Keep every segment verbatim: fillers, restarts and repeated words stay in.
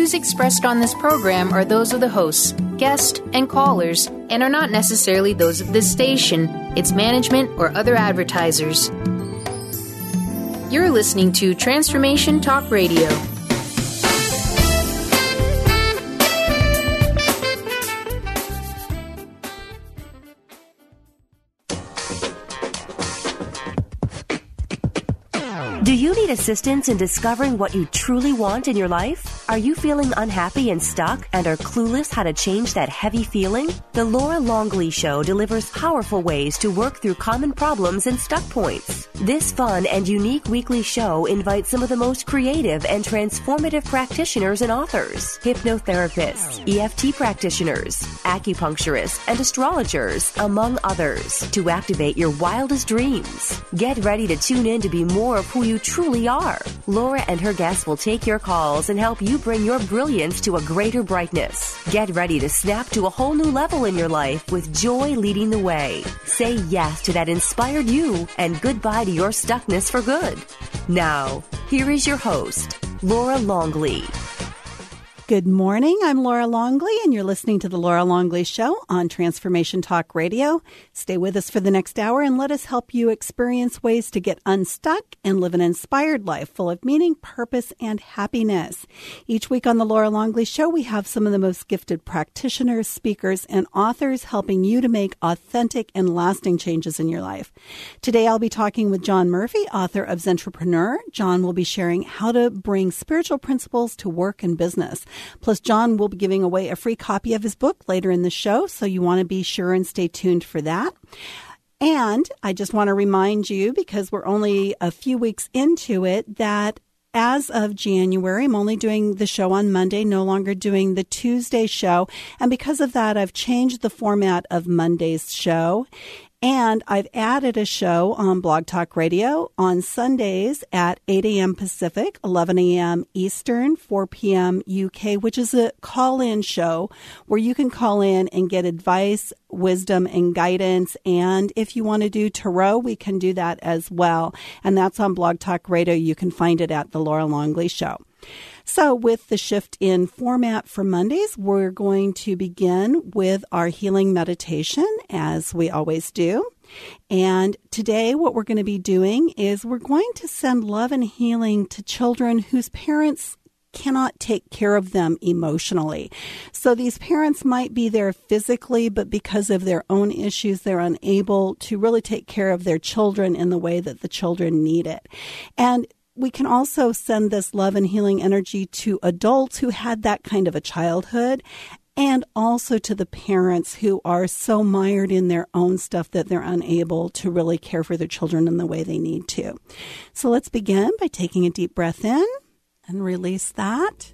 views expressed on this program are those of the hosts, guests, and callers, and are not necessarily those of this station, its management, or other advertisers. You're listening to Transformation Talk Radio. Do you need assistance in discovering what you truly want in your life? Are you feeling unhappy and stuck and are clueless how to change that heavy feeling? The Laura Longley Show delivers powerful ways to work through common problems and stuck points. This fun and unique weekly show invites some of the most creative and transformative practitioners and authors, hypnotherapists, E F T practitioners, acupuncturists, and astrologers, among others, to activate your wildest dreams. Get ready to tune in to be more of who you truly are. Laura and her guests will take your calls and help you bring your brilliance to a greater brightness. Get ready to snap to a whole new level in your life with joy leading the way. Say yes to that inspired you and goodbye to your stuckness for good. Now, here is your host, Laura Longley. Good morning. I'm Laura Longley, and you're listening to The Laura Longley Show on Transformation Talk Radio. Stay with us for the next hour and let us help you experience ways to get unstuck and live an inspired life full of meaning, purpose, and happiness. Each week on The Laura Longley Show, we have some of the most gifted practitioners, speakers, and authors helping you to make authentic and lasting changes in your life. Today, I'll be talking with John Murphy, author of Zentrepreneur. John will be sharing how to bring spiritual principles to work and business. Plus, John will be giving away a free copy of his book later in the show, so you want to be sure and stay tuned for that. And I just want to remind you, because we're only a few weeks into it, that as of January, I'm only doing the show on Monday, no longer doing the Tuesday show. And because of that, I've changed the format of Monday's show. And I've added a show on Blog Talk Radio on Sundays at eight a.m. Pacific, eleven a.m. Eastern, four p.m. U K, which is a call-in show where you can call in and get advice, wisdom, and guidance. And if you want to do tarot, we can do that as well. And that's on Blog Talk Radio. You can find it at The Laura Longley Show. So with the shift in format for Mondays, we're going to begin with our healing meditation, as we always do. And today what we're going to be doing is we're going to send love and healing to children whose parents cannot take care of them emotionally. So these parents might be there physically, but because of their own issues, they're unable to really take care of their children in the way that the children need it. And we can also send this love and healing energy to adults who had that kind of a childhood, and also to the parents who are so mired in their own stuff that they're unable to really care for their children in the way they need to. So let's begin by taking a deep breath in and release that.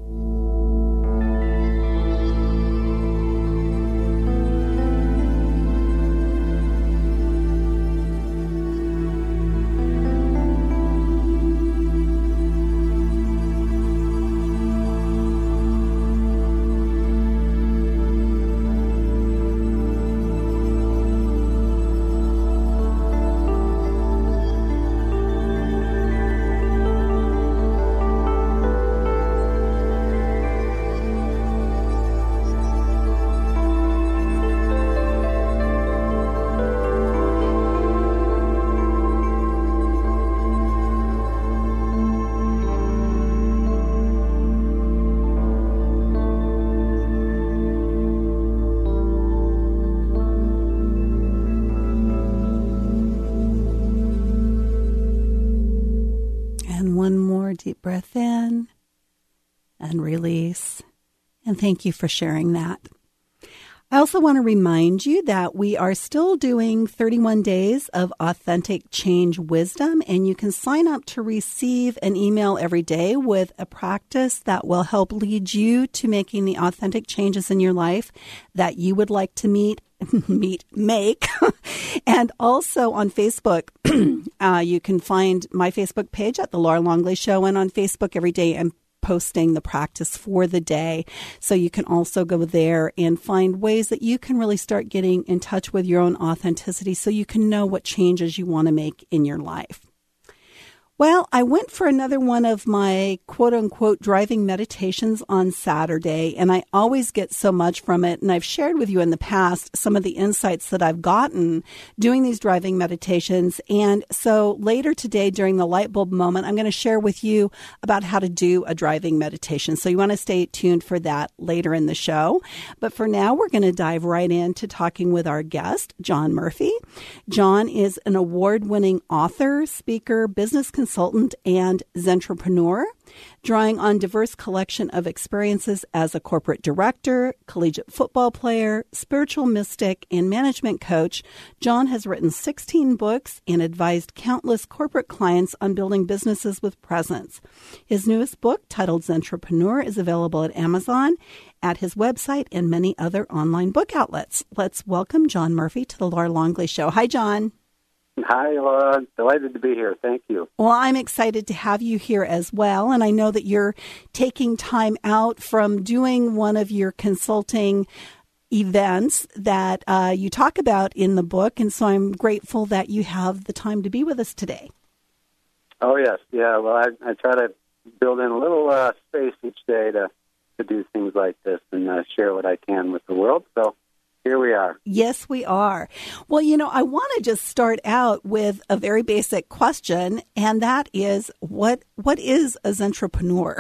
Deep breath in and release. And thank you for sharing that. I also want to remind you that we are still doing thirty-one days of authentic change wisdom, and you can sign up to receive an email every day with a practice that will help lead you to making the authentic changes in your life that you would like to meet meet, make. And also on Facebook, uh, you can find my Facebook page at The Laura Longley Show. And on Facebook every day, I'm posting the practice for the day. So you can also go there and find ways that you can really start getting in touch with your own authenticity so you can know what changes you want to make in your life. Well, I went for another one of my quote-unquote driving meditations on Saturday, and I always get so much from it. And I've shared with you in the past some of the insights that I've gotten doing these driving meditations. And so later today, during the light bulb moment, I'm going to share with you about how to do a driving meditation. So you want to stay tuned for that later in the show. But for now, we're going to dive right into talking with our guest, John Murphy. John is an award-winning author, speaker, business consultant, consultant and Zentrepreneur, drawing on diverse collection of experiences as a corporate director, collegiate football player, spiritual mystic, and management coach. John has written sixteen books and advised countless corporate clients on building businesses with presence. His newest book, titled Zentrepreneur, is available at Amazon, at his website, and many other online book outlets. Let's welcome John Murphy to the Laura Longley Show. Hi, John. Hi, Laura. Delighted to be here. Thank you. Well, I'm excited to have you here as well. And I know that you're taking time out from doing one of your consulting events that uh, you talk about in the book. And so I'm grateful that you have the time to be with us today. Oh, yes. Yeah, well, I, I try to build in a little uh, space each day to, to do things like this and uh, share what I can with the world. So here we are. Yes, we are. Well, you know, I want to just start out with a very basic question, and that is, what what is a Zentrepreneur?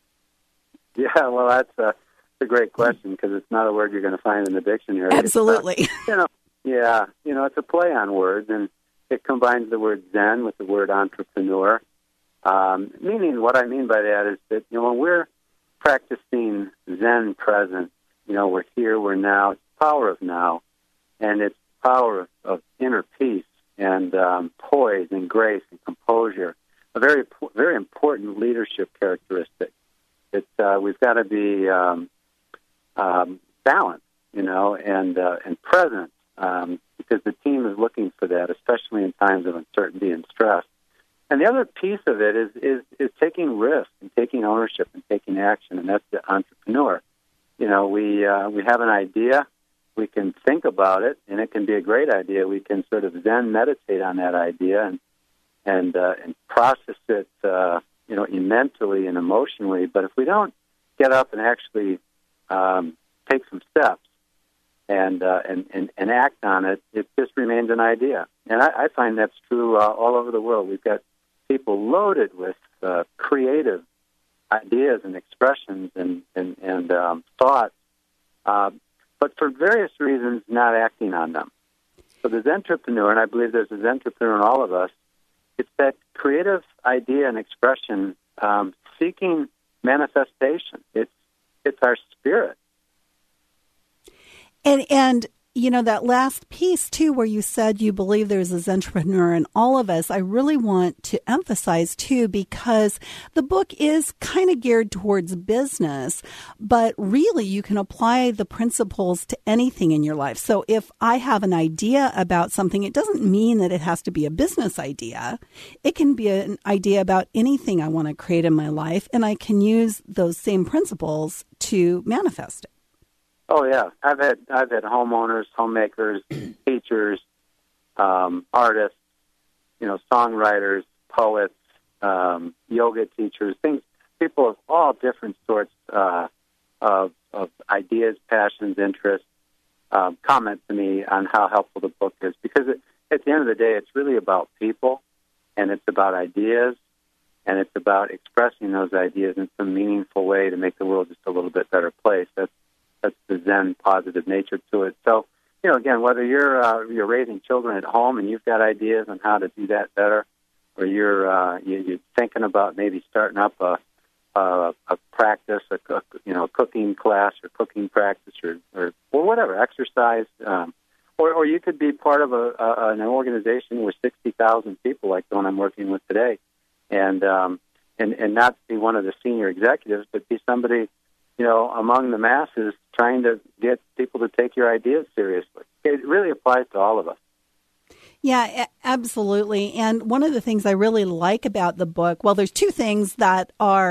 Yeah, well, that's a, a great question because it's not a word you're going to find in the dictionary. Absolutely. It's, uh, you know, yeah, you know, it's a play on words, and it combines the word Zen with the word entrepreneur. Um, meaning, what I mean by that is that, you know, when we're practicing Zen presence, you know, we're here, we're now. It's power of now, and it's power of, of inner peace and um, poise and grace and composure, a very, very important leadership characteristic. It's, uh, we've got to be um, um, balanced, you know, and uh, and present, um, because the team is looking for that, especially in times of uncertainty and stress. And the other piece of it is is, is taking risks and taking ownership and taking action, and that's the entrepreneur. You know, we uh, we have an idea. We can think about it, and it can be a great idea. We can sort of Zen meditate on that idea and and uh, and process it, uh, you know, mentally and emotionally. But if we don't get up and actually um, take some steps and, uh, and and and act on it, it just remains an idea. And I, I find that's true uh, all over the world. We've got people loaded with uh, creative ideas and expressions and and, and um, thoughts. Uh, but for various reasons, not acting on them. So the Zentrepreneur, and I believe there's a Zentrepreneur in all of us, it's that creative idea and expression um, seeking manifestation. It's it's our spirit. And and you know, that last piece, too, where you said you believe there's a Zentrepreneur in all of us, I really want to emphasize, too, because the book is kind of geared towards business, but really you can apply the principles to anything in your life. So if I have an idea about something, it doesn't mean that it has to be a business idea. It can be an idea about anything I want to create in my life, and I can use those same principles to manifest it. Oh yeah, I've had I've had homeowners, homemakers, teachers, um, artists, you know, songwriters, poets, um, yoga teachers, things, people of all different sorts uh, of, of ideas, passions, interests, um, comment to me on how helpful the book is, because it, at the end of the day, it's really about people, and it's about ideas, and it's about expressing those ideas in some meaningful way to make the world just a little bit better place. That's That's the Zen positive nature to it. So, you know, again, whether you're uh, you're raising children at home and you've got ideas on how to do that better, or you're uh, you're thinking about maybe starting up a a, a practice, a cook, you know, cooking class or cooking practice, or or, or whatever, exercise, um, or or you could be part of a, a an organization with sixty thousand people, like the one I'm working with today, and um, and and not be one of the senior executives, but be somebody, you know, among the masses, trying to get people to take your ideas seriously. It really applies to all of us. Yeah, absolutely. And one of the things I really like about the book, well, there's two things that are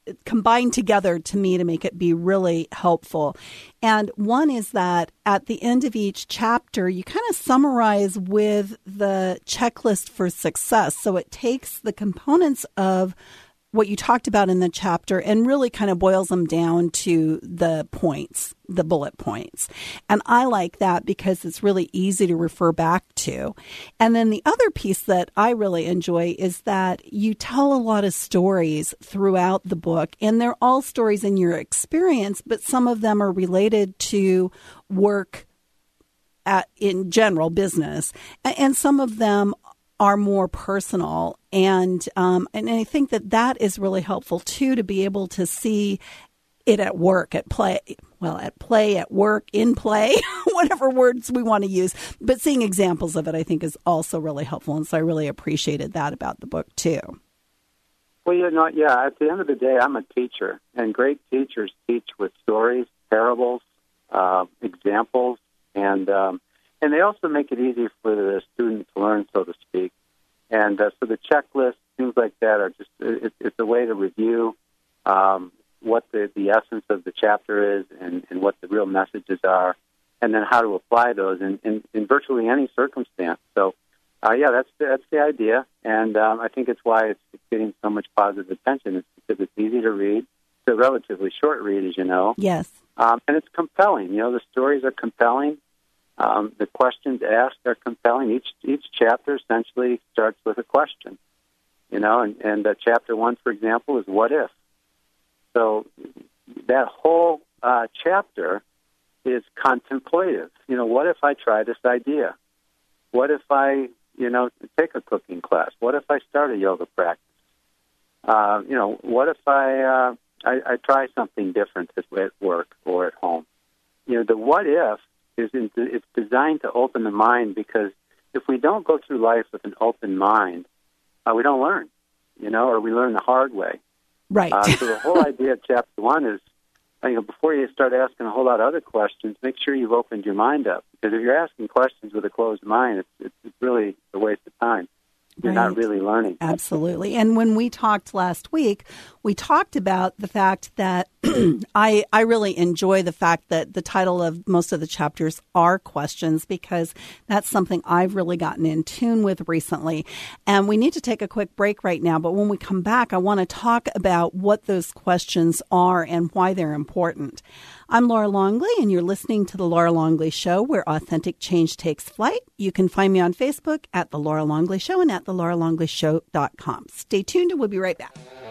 combined together to me to make it be really helpful. And one is that at the end of each chapter, you kind of summarize with the checklist for success. So it takes the components of what you talked about in the chapter and really kind of boils them down to the points, the bullet points. And I like that because it's really easy to refer back to. And then the other piece that I really enjoy is that you tell a lot of stories throughout the book, and they're all stories in your experience, but some of them are related to work at, in general, business, and some of them are more personal. And um, and I think that that is really helpful, too, to be able to see it at work, at play, well, at play, at work, in play, whatever words we want to use. But seeing examples of it, I think, is also really helpful. And so I really appreciated that about the book, too. Well, you know, yeah, at the end of the day, I'm a teacher, and great teachers teach with stories, parables, uh, examples, and um, and they also make it easy for the student to learn, so to speak. And uh, so the checklist, things like that, are just it, it's a way to review um, what the, the essence of the chapter is and, and what the real messages are, and then how to apply those in, in, in virtually any circumstance. So, uh, yeah, that's the, that's the idea, and um, I think it's why it's, it's getting so much positive attention. It's because it's easy to read. It's a relatively short read, as you know. Yes. Um, and it's compelling. You know, the stories are compelling. Um, the questions asked are compelling. Each each chapter essentially starts with a question, you know, and, and uh, chapter one, for example, is what if? So that whole uh, chapter is contemplative. You know, what if I try this idea? What if I, you know, take a cooking class? What if I start a yoga practice? Uh, you know, what if I, uh, I I try something different at work or at home? You know, the what if is in, it's designed to open the mind, because if we don't go through life with an open mind, uh, we don't learn, you know, or we learn the hard way. Right. Uh, so the whole idea of chapter one is, you know, before you start asking a whole lot of other questions, make sure you've opened your mind up. Because if you're asking questions with a closed mind, it's, it's, it's really a waste of time. You're right. Not really learning. Absolutely. And when we talked last week, we talked about the fact that I I really enjoy the fact that the title of most of the chapters are questions, because that's something I've really gotten in tune with recently. And we need to take a quick break right now. But when we come back, I want to talk about what those questions are and why they're important. I'm Laura Longley, and you're listening to The Laura Longley Show, where authentic change takes flight. You can find me on Facebook at The Laura Longley Show and at the laura longley show dot com. Stay tuned, and we'll be right back.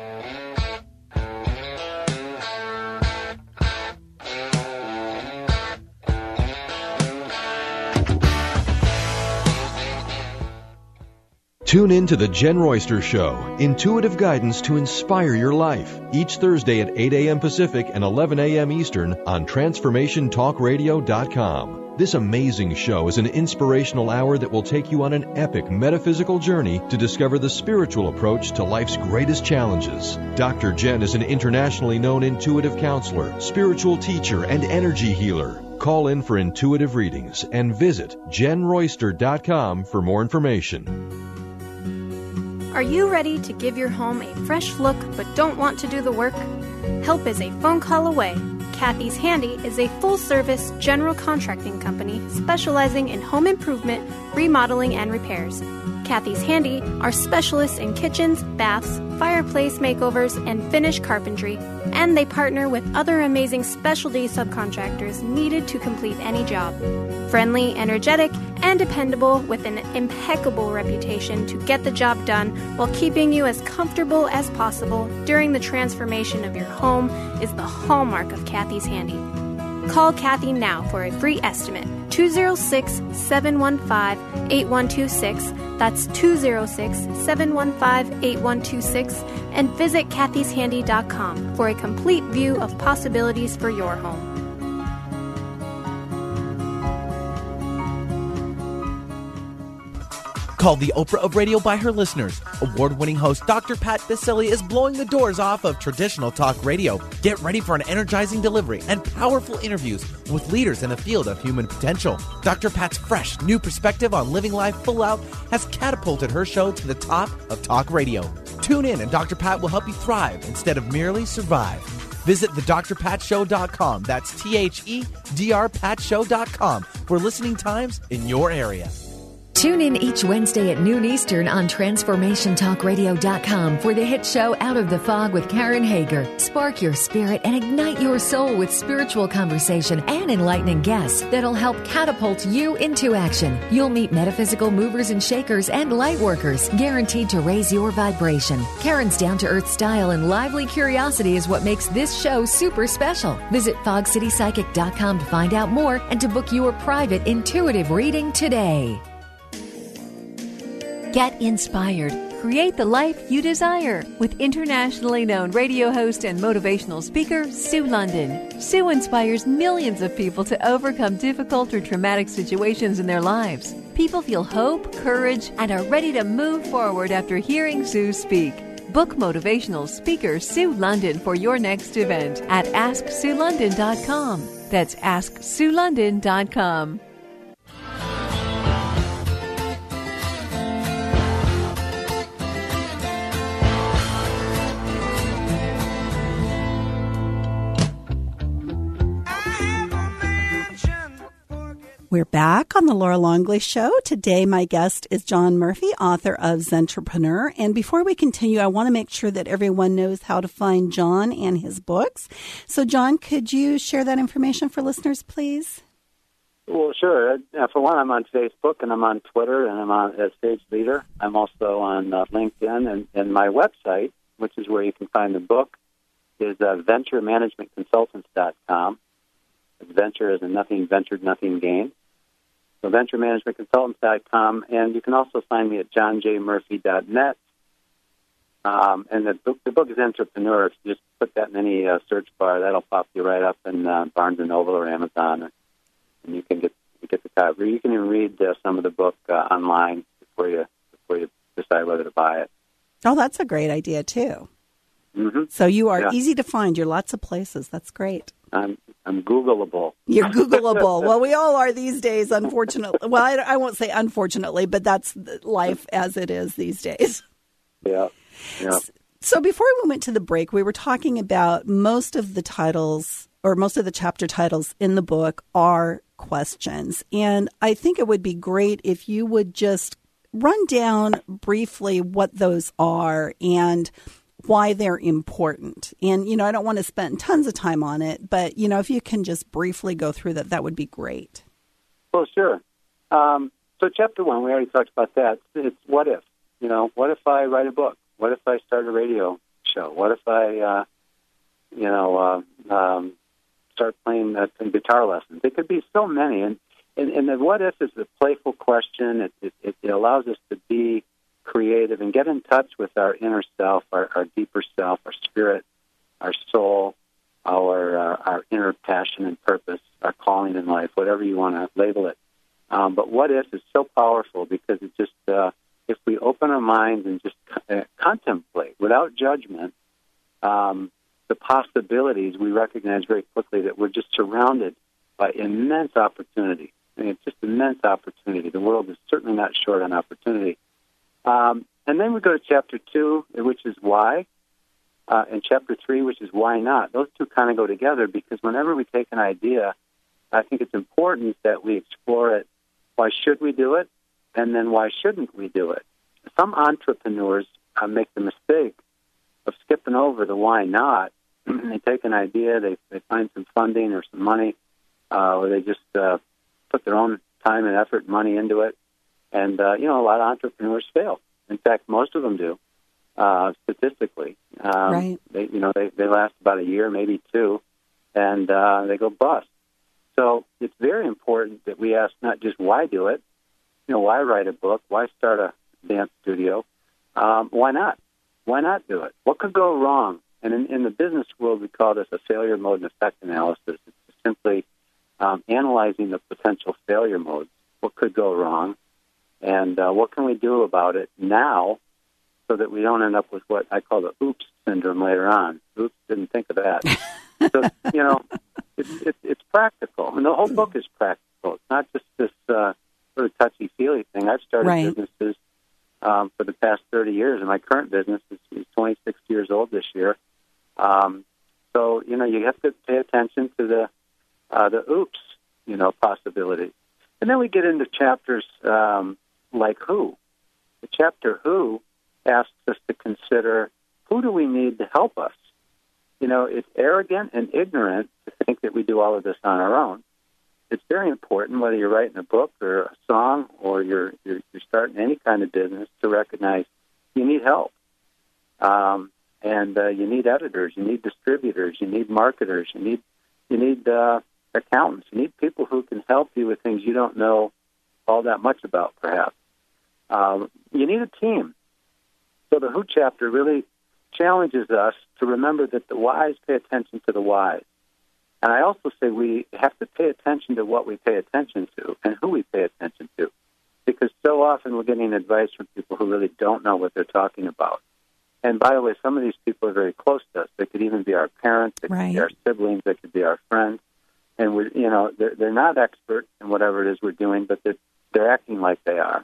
Tune in to The Jen Royster Show, intuitive guidance to inspire your life, each Thursday at eight a.m. Pacific and eleven a.m. Eastern on transformation talk radio dot com. This amazing show is an inspirational hour that will take you on an epic metaphysical journey to discover the spiritual approach to life's greatest challenges. Doctor Jen is an internationally known intuitive counselor, spiritual teacher, and energy healer. Call in for intuitive readings and visit jen royster dot com for more information. Are you ready to give your home a fresh look but don't want to do the work? Help is a phone call away. Kathy's Handy is a full-service general contracting company specializing in home improvement, remodeling, and repairs. Kathy's Handy are specialists in kitchens, baths, fireplace makeovers, and finish carpentry, and they partner with other amazing specialty subcontractors needed to complete any job. Friendly, energetic, and dependable, with an impeccable reputation to get the job done while keeping you as comfortable as possible during the transformation of your home is the hallmark of Kathy's Handy. Call Kathy now for a free estimate. two oh six, seven one five, eight one two six. That's two oh six, seven one five, eight one two six. And visit kathys handy dot com for a complete view of possibilities for your home. Called the Oprah of Radio by her listeners, award-winning host Doctor Pat Baccili is blowing the doors off of traditional talk radio. Get ready for an energizing delivery and powerful interviews with leaders in the field of human potential. Doctor Pat's fresh, new perspective on living life full out has catapulted her show to the top of talk radio. Tune in and Doctor Pat will help you thrive instead of merely survive. Visit the dr pat show dot com. That's T H E D R pat show dot com for listening times in your area. Tune in each Wednesday at noon Eastern on transformation talk radio dot com for the hit show Out of the Fog with Karen Hager. Spark your spirit and ignite your soul with spiritual conversation and enlightening guests that'll help catapult you into action. You'll meet metaphysical movers and shakers and light workers, guaranteed to raise your vibration. Karen's down-to-earth style and lively curiosity is what makes this show super special. Visit fog city psychic dot com to find out more and to book your private intuitive reading today. Get inspired. Create the life you desire with internationally known radio host and motivational speaker, Sue London. Sue inspires millions of people to overcome difficult or traumatic situations in their lives. People feel hope, courage, and are ready to move forward after hearing Sue speak. Book motivational speaker Sue London for your next event at ask sue london dot com. That's ask sue london dot com. We're back on the Laura Longley Show. Today, my guest is John Murphy, author of Zentrepreneur. And before we continue, I want to make sure that everyone knows how to find John and his books. So, John, could you share that information for listeners, please? Well, sure. Uh, for one, I'm on Facebook, and I'm on Twitter, and I'm on as Sage Leader. I'm also on uh, LinkedIn, and, and my website, which is where you can find the book, is uh, venture management consultants dot com. Venture is a nothing ventured, nothing gained. So venture management consultants dot com, and you can also find me at john j murphy dot net. Um, and the book, the book is Zentrepreneur. If you just put that in any uh, search bar, that'll pop you right up in uh, Barnes and Noble or Amazon, and you can get you get the copy. You can even read uh, some of the book uh, online before you before you decide whether to buy it. Oh, that's a great idea too. Mm-hmm. So you are yeah. easy to find. You're lots of places. That's great. I'm I'm Googleable. You're Googleable. Well, we all are these days, unfortunately. Well, I, I won't say unfortunately, but that's life as it is these days. Yeah. yeah. So before we went to the break, we were talking about most of the titles or most of the chapter titles in the book are questions. And I think it would be great if you would just run down briefly what those are and why they're important. And, you know, I don't want to spend tons of time on it, but, you know, if you can just briefly go through that, that would be great. Well, sure. Um, so chapter one, we already talked about that. It's what if, you know, what if I write a book? What if I start a radio show? What if I, uh, you know, uh, um, start playing uh, guitar lessons? It could be so many. And, and, and the what if is a playful question. It, it, it allows us to be creative and get in touch with our inner self, our, our deeper self, our spirit, our soul, our uh, our inner passion and purpose, our calling in life, whatever you want to label it. Um, but what if is so powerful because it just, uh, if we open our minds and just uh, contemplate without judgment um, the possibilities, we recognize very quickly that we're just surrounded by immense opportunity. I mean, it's just immense opportunity. The world is certainly not short on opportunity. Um, and then we go to chapter two, which is why, uh, and chapter three, which is why not. Those two kind of go together because whenever we take an idea, I think it's important that we explore it. Why should we do it? And then why shouldn't we do it? Some entrepreneurs uh, make the mistake of skipping over the why not. They take an idea, they, they find some funding or some money, uh, or they just uh, put their own time and effort and money into it. And, uh, you know, a lot of entrepreneurs fail. In fact, most of them do, uh, statistically. Um, right. They, you know, they, they last about a year, maybe two, and uh, they go bust. So it's very important that we ask not just why do it, you know, why write a book, why start a dance studio, um, why not? Why not do it? What could go wrong? And in, in the business world, we call this a failure mode and effect analysis. It's simply um, analyzing the potential failure modes. What could go wrong? And uh, what can we do about it now so that we don't end up with what I call the oops syndrome later on? Oops, didn't think of that. So, you know, it's, it's, it's practical. And the whole book is practical. It's not just this uh, sort of touchy-feely thing. I've started right. businesses um, for the past thirty years, and my current business is, is twenty-six years old this year. Um, so, you know, you have to pay attention to the uh, the oops, you know, possibilities. And then we get into chapters um, like who. The chapter who asks us to consider, who do we need to help us? You know, it's arrogant and ignorant to think that we do all of this on our own. It's very important, whether you're writing a book or a song or you're you're, you're starting any kind of business, to recognize you need help. Um, and uh, you need editors, you need distributors, you need marketers, you need you need uh, accountants, you need people who can help you with things you don't know all that much about, perhaps. Um, you need a team. So the Who chapter really challenges us to remember that the wise pay attention to the wise. And I also say we have to pay attention to what we pay attention to and who we pay attention to, because so often we're getting advice from people who really don't know what they're talking about. And by the way, some of these people are very close to us. They could even be our parents, they could right. be our siblings, they could be our friends. And we're, you know, they're, they're not experts in whatever it is we're doing, but they're, they're acting like they are.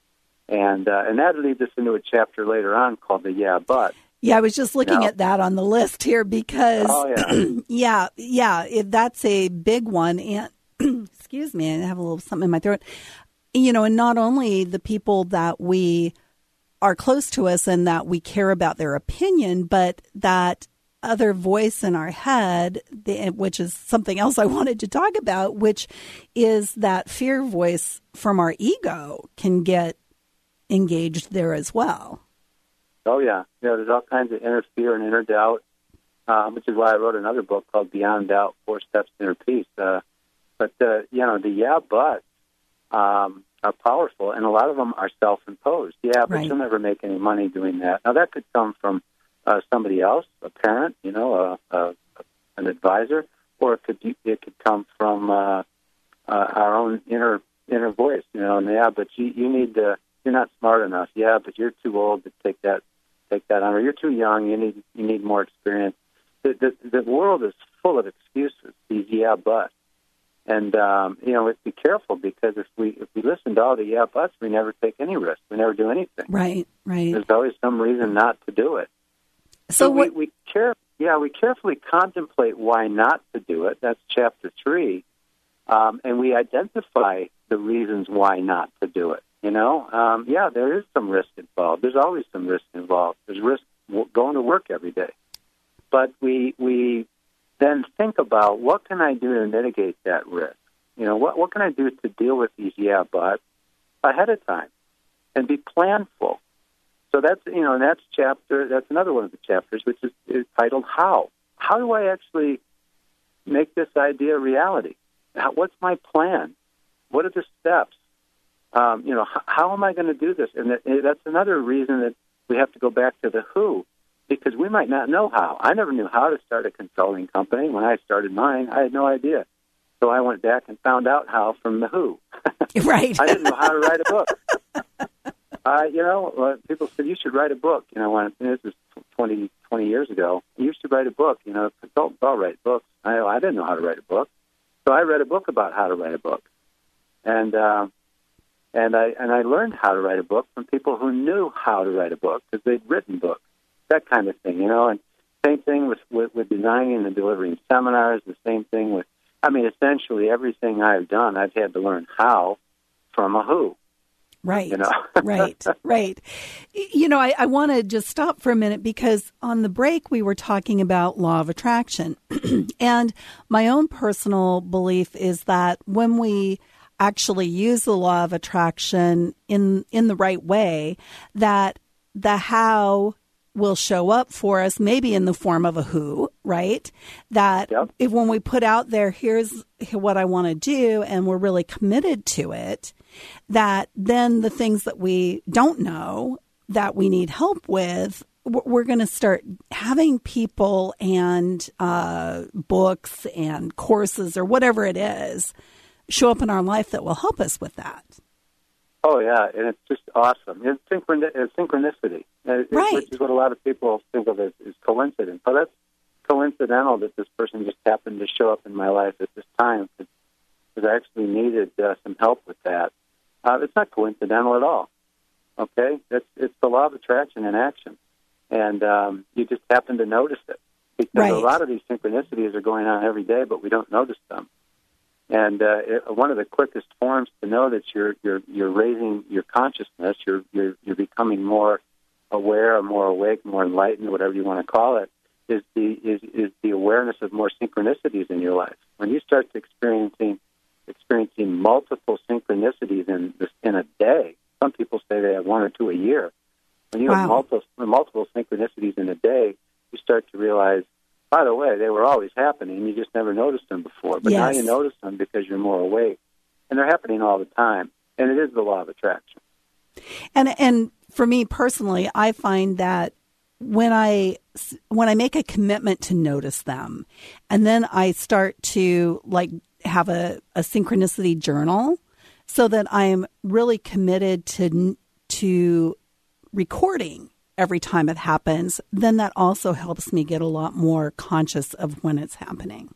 And uh, and that leads us into a chapter later on called the Yeah, But. Yeah, I was just looking No. at that on the list here because, oh, yeah, yeah, yeah, it, that's a big one. And excuse me, I have a little something in my throat. You know, and not only the people that we are close to us and that we care about their opinion, but that other voice in our head, the, which is something else I wanted to talk about, which is that fear voice from our ego can get engaged there as well. Oh, yeah. Yeah, there's all kinds of inner fear and inner doubt, uh, which is why I wrote another book called Beyond Doubt, Four Steps to Inner Peace. Uh, but, uh, you know, the yeah, but um, are powerful, and a lot of them are self-imposed. Yeah, but right. you'll never make any money doing that. Now, that could come from uh, somebody else, a parent, you know, a, a, an advisor, or it could be, it could come from uh, uh, our own inner inner voice, you know, and yeah, but you, you need to, you're not smart enough. Yeah, but you're too old to take that take that on, or you're too young. You need you need more experience. The the, the world is full of excuses. These yeah, but, and um, you know, be careful, because if we if we listen to all the yeah, buts, we never take any risks. We never do anything. Right, right. There's always some reason not to do it. So, so what? we, we care. Yeah, we carefully contemplate why not to do it. That's chapter three, um, and we identify the reasons why not to do it. You know, um, yeah, there is some risk involved. There's always some risk involved. There's risk w- going to work every day. But we we then think about, what can I do to mitigate that risk? You know, what what can I do to deal with these yeah buts ahead of time and be planful? So that's, you know, and that's chapter, that's another one of the chapters, which is, is titled How. How do I actually make this idea a reality? How, what's my plan? What are the steps? Um, you know, how, how am I going to do this? And that, that's another reason that we have to go back to the who, because we might not know how. I never knew how to start a consulting company. When I started mine, I had no idea. So I went back and found out how from the who. Right. I didn't know how to write a book. uh, you know, uh, people said, you should write a book. You know, when this is twenty, twenty years ago, you should write a book. You know, consultants all write books. I, I didn't know how to write a book. So I read a book about how to write a book. And, uh, And I and I learned how to write a book from people who knew how to write a book, because they'd written books, that kind of thing, you know. And same thing with, with, with designing and delivering seminars, the same thing with, I mean, essentially everything I've done, I've had to learn how from a who. Right, you know? right, right. You know, I, I want to just stop for a minute, because on the break we were talking about law of attraction. And my own personal belief is that when we actually use the law of attraction in in the right way, that the how will show up for us, maybe in the form of a who, right? That yep. if when we put out there, here's what I want to do, and we're really committed to it, that then the things that we don't know that we need help with, we're going to start having people and uh, books and courses or whatever it is show up in our life that will help us with that. Oh, yeah, and it's just awesome. It's, synchron- it's synchronicity, it, right. which is what a lot of people think of as, as coincidence. But that's coincidental that this person just happened to show up in my life at this time, because I actually needed uh, some help with that. Uh, it's not coincidental at all. Okay, it's it's the law of attraction in action, and um, you just happen to notice it because right. a lot of these synchronicities are going on every day, but we don't notice them. And uh, it, one of the quickest forms to know that you're you're you're raising your consciousness, you're you're you're becoming more aware, or more awake, more enlightened, whatever you want to call it, is the is is the awareness of more synchronicities in your life. When you start experiencing experiencing multiple synchronicities in this, in a day, some people say they have one or two a year. When you wow. have multiple multiple synchronicities in a day, you start to realize, by the way, they were always happening. You just never noticed them before. But yes. now you notice them because you're more awake. And they're happening all the time. And it is the law of attraction. And and for me personally, I find that when I when I make a commitment to notice them, and then I start to like have a, a synchronicity journal, so that I'm really committed to to recording every time it happens, then that also helps me get a lot more conscious of when it's happening.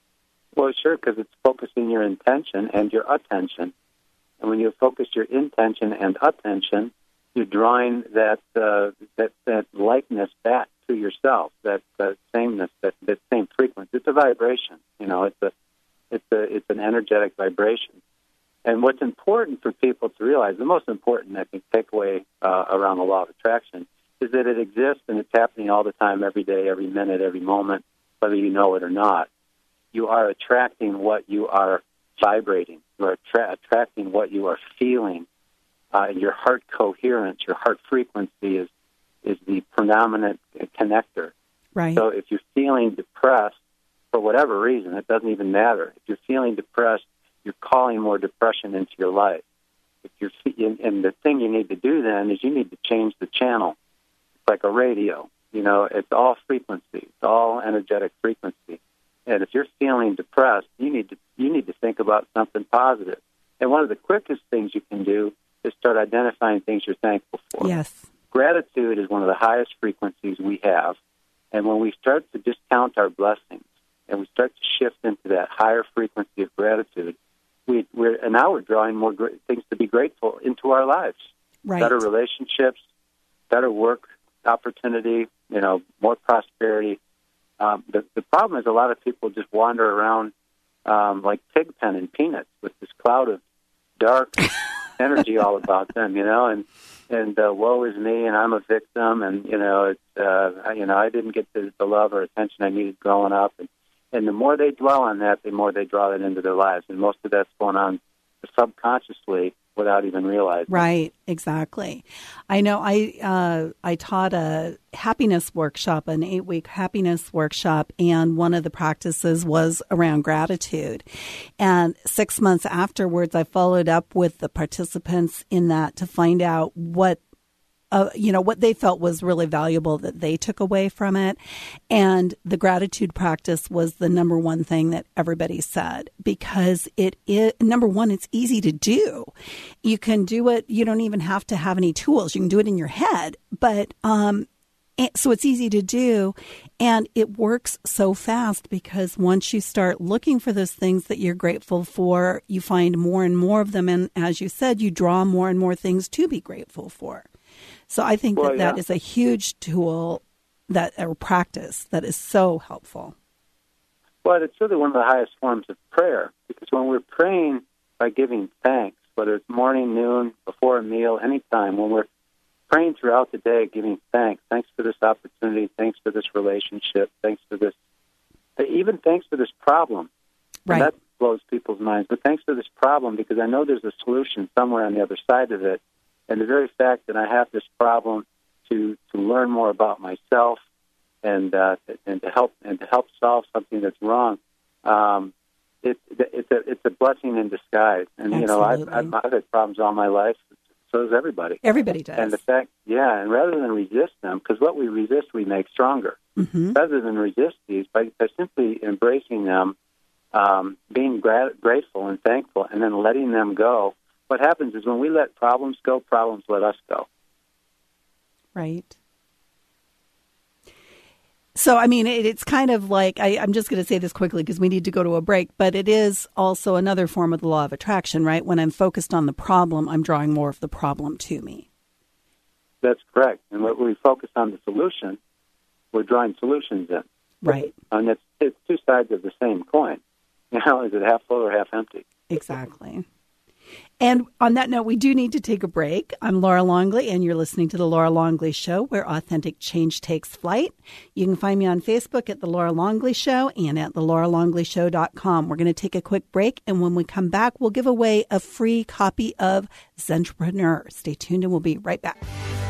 Well, sure, because it's focusing your intention and your attention. And when you focus your intention and attention, you're drawing that uh, that that likeness back to yourself, that uh, sameness, that, that same frequency. It's a vibration, you know. It's a it's a it's an energetic vibration. And what's important for people to realize, the most important, I think, takeaway uh, around the law of attraction, is that it exists and it's happening all the time, every day, every minute, every moment, whether you know it or not. You are attracting what you are vibrating. You are attra- attracting what you are feeling. Uh, your heart coherence, your heart frequency is is the predominant connector. Right. So if you're feeling depressed for whatever reason, it doesn't even matter. If you're feeling depressed, you're calling more depression into your life. If you're, and the thing you need to do then is you need to change the channel. It's like a radio. You know, it's all frequency. It's all energetic frequency. And if you're feeling depressed, you need to you need to think about something positive. And one of the quickest things you can do is start identifying things you're thankful for. Yes. Gratitude is one of the highest frequencies we have. And when we start to discount our blessings and we start to shift into that higher frequency of gratitude, we, we're and now we're drawing more great things to be grateful into our lives. Right. Better relationships, better work opportunity, you know, more prosperity. Um, the, the problem is a lot of people just wander around um, like Pigpen and Peanuts with this cloud of dark energy all about them, you know, and and uh, woe is me, and I'm a victim, and you know, it's uh, you know, I didn't get the, the love or attention I needed growing up, and and the more they dwell on that, the more they draw that into their lives, and most of that's going on subconsciously without even realizing. Right, exactly. I know I uh, I taught a happiness workshop, an eight-week happiness workshop, and one of the practices was around gratitude. And six months afterwards, I followed up with the participants in that to find out what Uh, you know, what they felt was really valuable that they took away from it. And the gratitude practice was the number one thing that everybody said, because it is, number one, it's easy to do. You can do it. You don't even have to have any tools. You can do it in your head. But um, so it's easy to do. And it works so fast because once you start looking for those things that you're grateful for, you find more and more of them. And as you said, you draw more and more things to be grateful for. So I think well, that yeah. that is a huge tool that or practice that is so helpful. Well, it's really one of the highest forms of prayer, because when we're praying by giving thanks, whether it's morning, noon, before a meal, anytime, when we're praying throughout the day, giving thanks, thanks for this opportunity, thanks for this relationship, thanks for this, even thanks for this problem. Right. And that blows people's minds. But thanks for this problem, because I know there's a solution somewhere on the other side of it. And the very fact that I have this problem to, to learn more about myself and uh, and to help and to help solve something that's wrong, um, it, it's a it's a blessing in disguise. And Absolutely. you know, I've, I've, I've had problems all my life. So does everybody. Everybody does. And the fact, yeah, and rather than resist them, because what we resist, we make stronger. Mm-hmm. Rather than resist these, by, by simply embracing them, um, being gra- grateful and thankful, and then letting them go. What happens is when we let problems go, problems let us go. Right. So, I mean, it, it's kind of like, I, I'm just going to say this quickly because we need to go to a break, but it is also another form of the law of attraction, right? When I'm focused on the problem, I'm drawing more of the problem to me. that's correct. And when we focus on the solution, we're drawing solutions in. Right. And it's, it's two sides of the same coin. You know, is it half full or half empty? Exactly. And on that note, we do need to take a break. I'm Laura Longley, and you're listening to The Laura Longley Show, where authentic change takes flight. You can find me on Facebook at The Laura Longley Show and at the laura longley show dot com. We're going to take a quick break, and when we come back, we'll give away a free copy of Zentrepreneur. Stay tuned, and we'll be right back.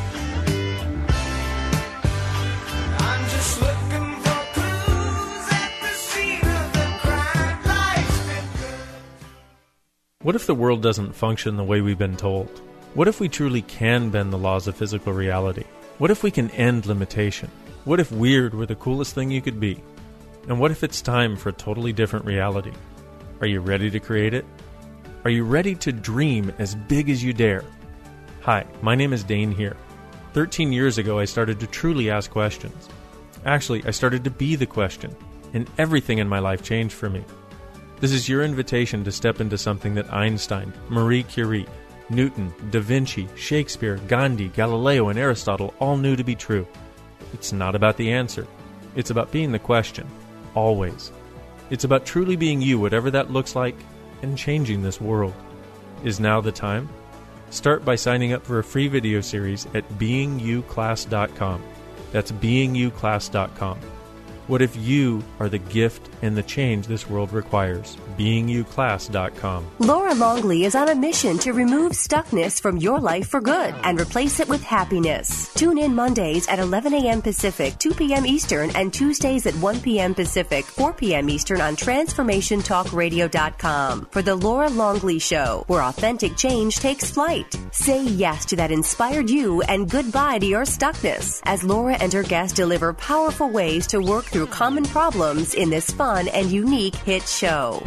I'm just looking for clues at the scene of the crime. Life's been good. What if the world doesn't function the way we've been told? What if we truly can bend the laws of physical reality? What if we can end limitation? What if weird were the coolest thing you could be? And what if it's time for a totally different reality? Are you ready to create it? Are you ready to dream as big as you dare? Hi, my name is Dane here. Thirteen years ago, I started to truly ask questions. Actually, I started to be the question, and everything in my life changed for me. This is your invitation to step into something that Einstein, Marie Curie, Newton, Da Vinci, Shakespeare, Gandhi, Galileo, and Aristotle all knew to be true. It's not about the answer. It's about being the question, always. It's about truly being you, whatever that looks like, and changing this world. Is now the time? Start by signing up for a free video series at being you class dot com. That's being you class dot com. What if you are the gift and the change this world requires? being you class dot com. Laura Longley is on a mission to remove stuckness from your life for good and replace it with happiness. Tune in Mondays at eleven a.m. Pacific, two p.m. Eastern, and Tuesdays at one p.m. Pacific, four p.m. Eastern on transformation talk radio dot com for The Laura Longley Show, where authentic change takes flight. Say yes to that inspired you and goodbye to your stuckness as Laura and her guests deliver powerful ways to work through common problems in this fun and unique hit show.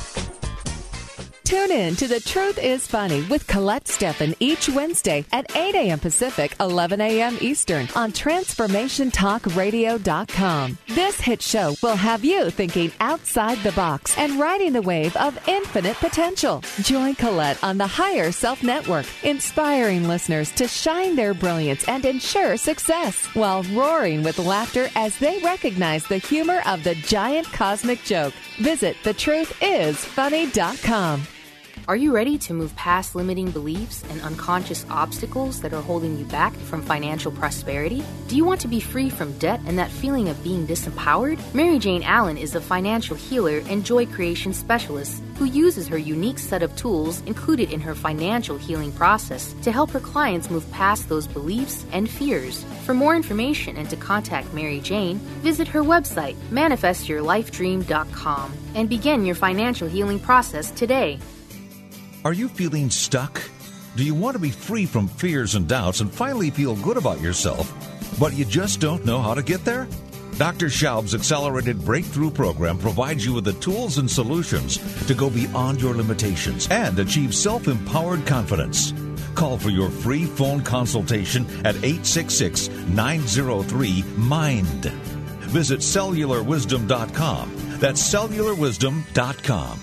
Tune in to The Truth is Funny with Colette Steffen each Wednesday at eight a.m. Pacific, eleven a.m. Eastern on transformation talk radio dot com. This hit show will have you thinking outside the box and riding the wave of infinite potential. Join Colette on the Higher Self Network, inspiring listeners to shine their brilliance and ensure success while roaring with laughter as they recognize the humor of the giant cosmic joke. Visit the truth is funny dot com. Are you ready to move past limiting beliefs and unconscious obstacles that are holding you back from financial prosperity? Do you want to be free from debt and that feeling of being disempowered? Mary Jane Allen is a financial healer and joy creation specialist who uses her unique set of tools included in her financial healing process to help her clients move past those beliefs and fears. For more information and to contact Mary Jane, visit her website, manifest your life dream dot com, and begin your financial healing process today. Are you feeling stuck? Do you want to be free from fears and doubts and finally feel good about yourself, but you just don't know how to get there? Doctor Schaub's Accelerated Breakthrough Program provides you with the tools and solutions to go beyond your limitations and achieve self-empowered confidence. Call for your free phone consultation at eight six six, nine zero three, MIND. Visit cellular wisdom dot com. That's cellular wisdom dot com.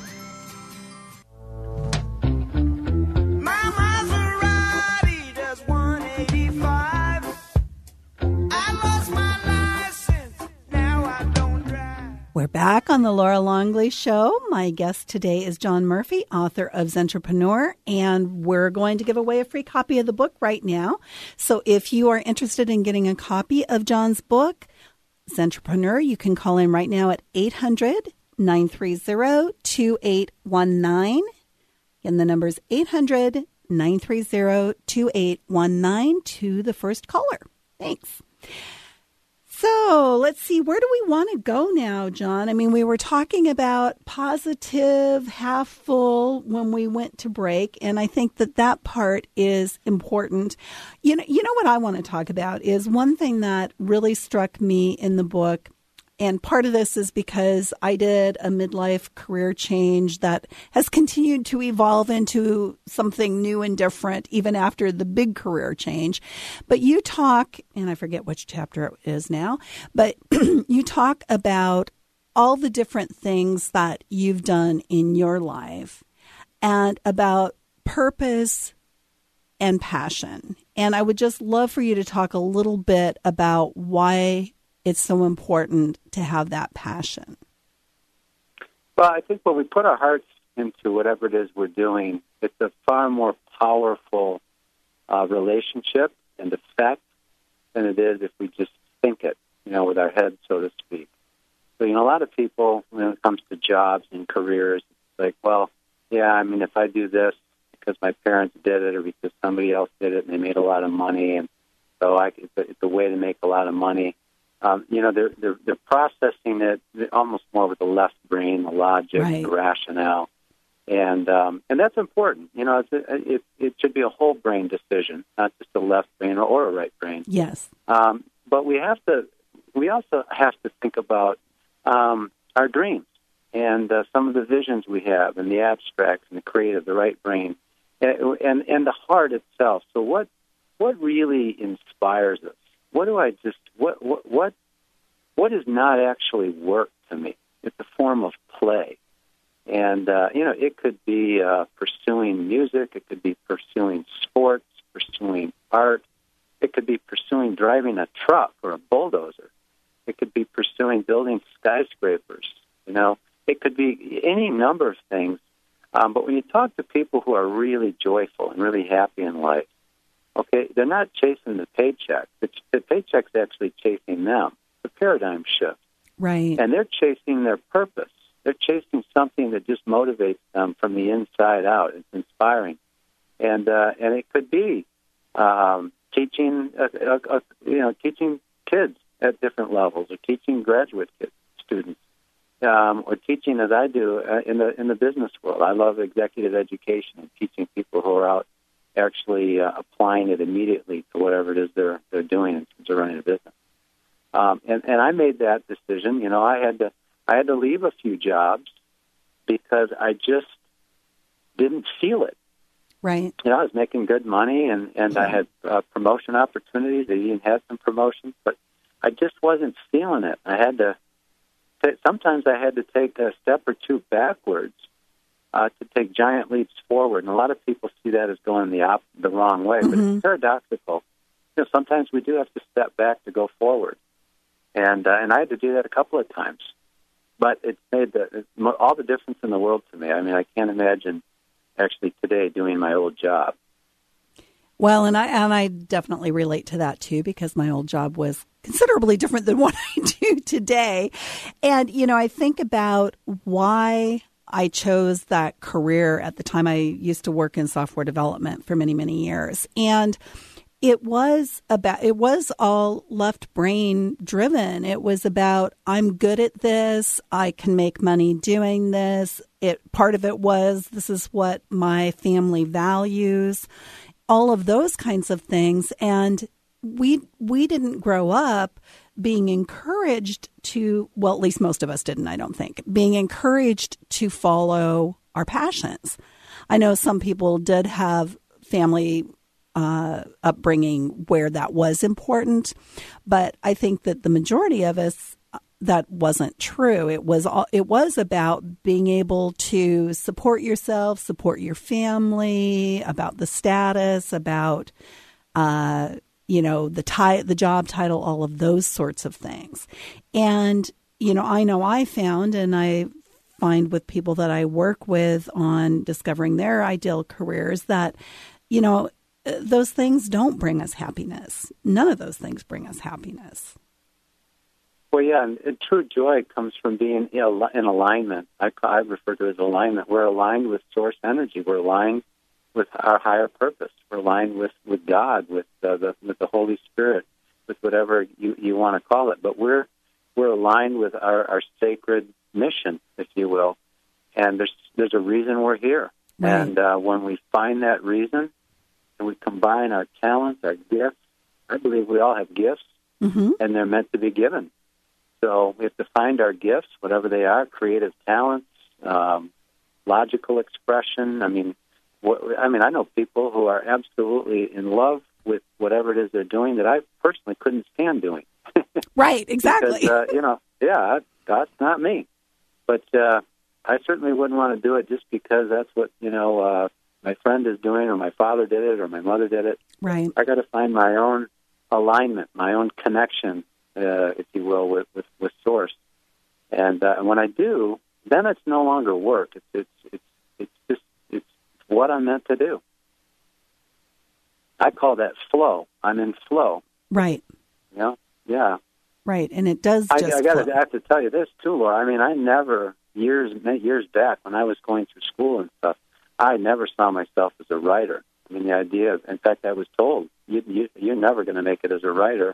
We're back on the Laura Longley Show. My guest today is John Murphy, author of Zentrepreneur, and we're going to give away a free copy of the book right now. So if you are interested in getting a copy of John's book, Zentrepreneur, you can call in right now at eight hundred, nine three zero, two eight one nine. And the number is eight hundred, nine three zero, two eight one nine to the first caller. Thanks. So let's see, where do we want to go now, John? I mean, we were talking about positive, half full when we went to break, and I think that that part is important. You know, you know what I want to talk about is one thing that really struck me in the book, and part of this is because I did a midlife career change that has continued to evolve into something new and different even after the big career change. But you talk, and I forget which chapter it is now, but you talk about all the different things that you've done in your life and about purpose and passion. And I would just love for you to talk a little bit about why it's so important to have that passion. Well, I think when we put our hearts into whatever it is we're doing, it's a far more powerful uh, relationship and effect than it is if we just think it, you know, with our head, so to speak. So, you know, a lot of people, when it comes to jobs and careers, it's like, well, yeah, I mean, if I do this because my parents did it or because somebody else did it and they made a lot of money, and so I, it's, a, it's a way to make a lot of money. Um, you know, they're, they're they're processing it almost more with the left brain, the logic, right. the rationale, and um, and that's important. You know, it's a, it it should be a whole brain decision, not just a left brain or, or a right brain. Yes. Um, but we have to. We also have to think about um, our dreams and uh, some of the visions we have, and the abstract and the creative, the right brain, and and, and the heart itself. So what what really inspires us? What do I just what what what what is not actually work to me? It's a form of play, and uh, you know it could be uh, pursuing music, it could be pursuing sports, pursuing art, it could be pursuing driving a truck or a bulldozer, it could be pursuing building skyscrapers. You know, it could be any number of things. Um, but when you talk to people who are really joyful and really happy in life, okay, they're not chasing the paycheck. The, the paycheck's actually chasing them. The paradigm shift. Right. And they're chasing their purpose. They're chasing something that just motivates them from the inside out. It's inspiring. And uh, and it could be um, teaching, uh, uh, uh, you know, teaching kids at different levels, or teaching graduate kids, students, um, or teaching as I do uh, in the in the business world. I love executive education and teaching people who are out actually uh, applying it immediately to whatever it is they're they're doing in terms of running a business. Um, and, and I made that decision. You know, I had to I had to leave a few jobs because I just didn't feel it. Right. You know, I was making good money, and, and I had uh, promotion opportunities. I even had some promotions, but I just wasn't feeling it. I had to, sometimes I had to take a step or two backwards uh, to take giant leaps forward. And a lot of people see that as going the op- the wrong way, but Mm-hmm. it's paradoxical. You know, sometimes we do have to step back to go forward. And uh, and I had to do that a couple of times. But it's made the, all the difference in the world to me. I mean, I can't imagine actually today doing my old job. Well, and I and I definitely relate to that too, because my old job was considerably different than what I do today. And, you know, I think about why I chose that career at the time. I used to work in software development for many, many years. And it was about, it was all left brain driven. It was about, I'm good at this. I can make money doing this. It, part of it was, this is what my family values, all of those kinds of things. And we, we didn't grow up being encouraged to, well, at least most of us didn't, I don't think, being encouraged to follow our passions. I know some people did have family Uh, upbringing where that was important, but I think that the majority of us, that wasn't true. It was all, it was about being able to support yourself, support your family, about the status, about uh, you know the ti- the job title, all of those sorts of things. And you know, I know I found, and I find with people that I work with on discovering their ideal careers, that you know. Those things don't bring us happiness. None of those things bring us happiness. Well, yeah, and, and true joy comes from being in alignment. I, I refer to it as alignment. We're aligned with source energy. We're aligned with our higher purpose. We're aligned with, with God, with uh, the with the Holy Spirit, with whatever you, you want to call it. But we're we're aligned with our, our sacred mission, if you will. And there's there's a reason we're here. Right. And uh, when we find that reason, and we combine our talents, our gifts. I believe we all have gifts, mm-hmm. and they're meant to be given. So we have to find our gifts, whatever they are, creative talents, um, logical expression. I mean, what, I mean, I know people who are absolutely in love with whatever it is they're doing that I personally couldn't stand doing. Right, exactly. Because, uh, you know, yeah, that's not me. But uh, I certainly wouldn't want to do it just because that's what, you know, uh, my friend is doing, or my father did it, or my mother did it. Right. I got to find my own alignment, my own connection, uh, if you will, with, with, with Source. And uh, when I do, then it's no longer work. It's it's it's it's just it's what I'm meant to do. I call that flow. I'm in flow. Right. You know? Yeah. Right, and it does I, just I got flow. I have to tell you this too, Laura. I mean, I never years years back when I was going through school and stuff, I never saw myself as a writer. I mean, the idea of, in fact, I was told you, you you're never going to make it as a writer.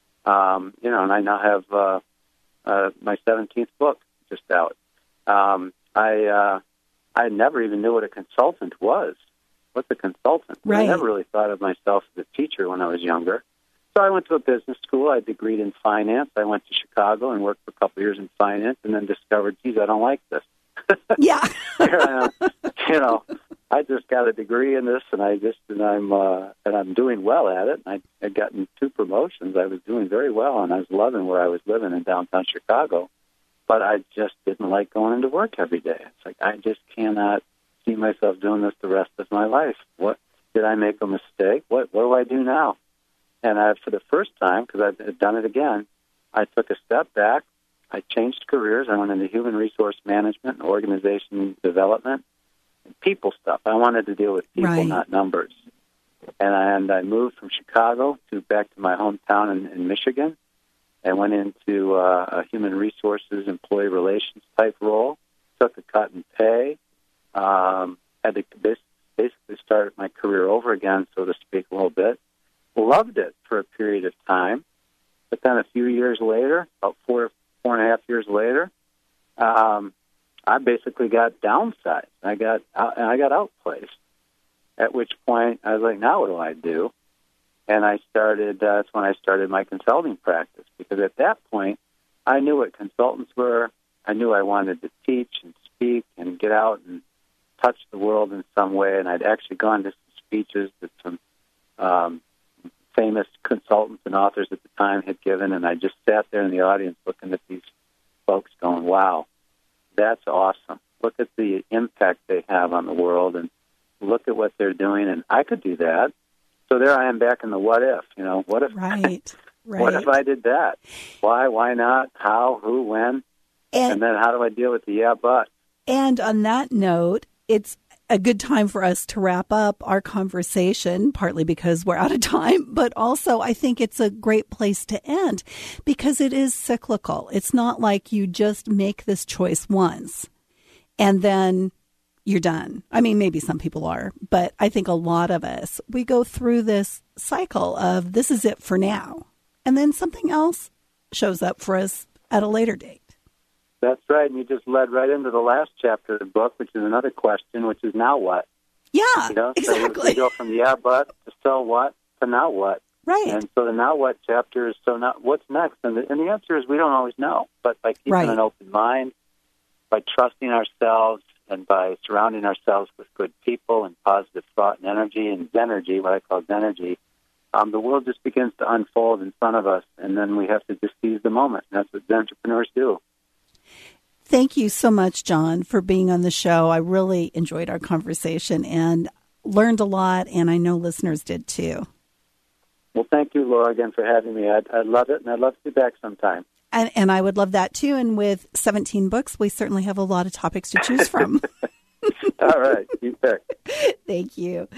Um, you know, and I now have uh, uh, my seventeenth book just out. Um, I uh, I never even knew what a consultant was. What's a consultant? Right. I never really thought of myself as a teacher when I was younger. So I went to a business school. I degreed in finance. I went to Chicago and worked for a couple of years in finance, and then discovered, geez, I don't like this. Yeah. Here I am. You know, I just got a degree in this, and I just and I'm uh, and I'm doing well at it. I had gotten two promotions. I was doing very well, and I was loving where I was living in downtown Chicago. But I just didn't like going into work every day. It's like I just cannot see myself doing this the rest of my life. What did I make a mistake? What what do I do now? And I, for the first time, because I've done it again, I took a step back. I changed careers. I went into human resource management and organization development and people stuff. I wanted to deal with people, Right. not numbers. And I, and I moved from Chicago to back to my hometown in, in Michigan. I went into uh, a human resources, employee relations type role, took a cut in pay, um, had to basically start my career over again, so to speak, a little bit. Loved it for a period of time, but then a few years later, about four, four and a half years later, um, I basically got downsized. I got, I got outplaced. At which point, I was like, "Now what do I do?" And I started. Uh, that's when I started my consulting practice, because at that point, I knew what consultants were. I knew I wanted to teach and speak and get out and touch the world in some way. And I'd actually gone to some speeches that some um, famous consultants and authors at the time had given, and I just sat there in the audience looking at these folks going, wow, that's awesome. Look at the impact they have on the world, and look at what they're doing, and I could do that. So there I am back in the what if, you know, what if, Right, right. what if I did that? Why, why not, how, who, when, And, and then how do I deal with the yeah, but? and on that note, it's a good time for us to wrap up our conversation, partly because we're out of time, but also I think it's a great place to end because it is cyclical. It's not like you just make this choice once and then you're done. I mean, maybe some people are, but I think a lot of us, we go through this cycle of this is it for now. And then something else shows up for us at a later date. That's right, and you just led right into the last chapter of the book, which is another question, which is now what? Yeah, you know? exactly. So we go from yeah, but to so what to now what? Right. And so the now what chapter is so now what's next? And the, and the answer is we don't always know, but by keeping Right. an open mind, by trusting ourselves, and by surrounding ourselves with good people and positive thought and energy and Zenergy, what I call Zenergy, um, the world just begins to unfold in front of us, and then we have to just seize the moment. And that's what Zen entrepreneurs do. Thank you so much, John, for being on the show. I really enjoyed our conversation and learned a lot, and I know listeners did too. Well, thank you, Laura, again for having me. I'd, I'd love it, and I'd love to be back sometime. And, and I would love that too. And with seventeen books, we certainly have a lot of topics to choose from. All right, you pick. Thank you.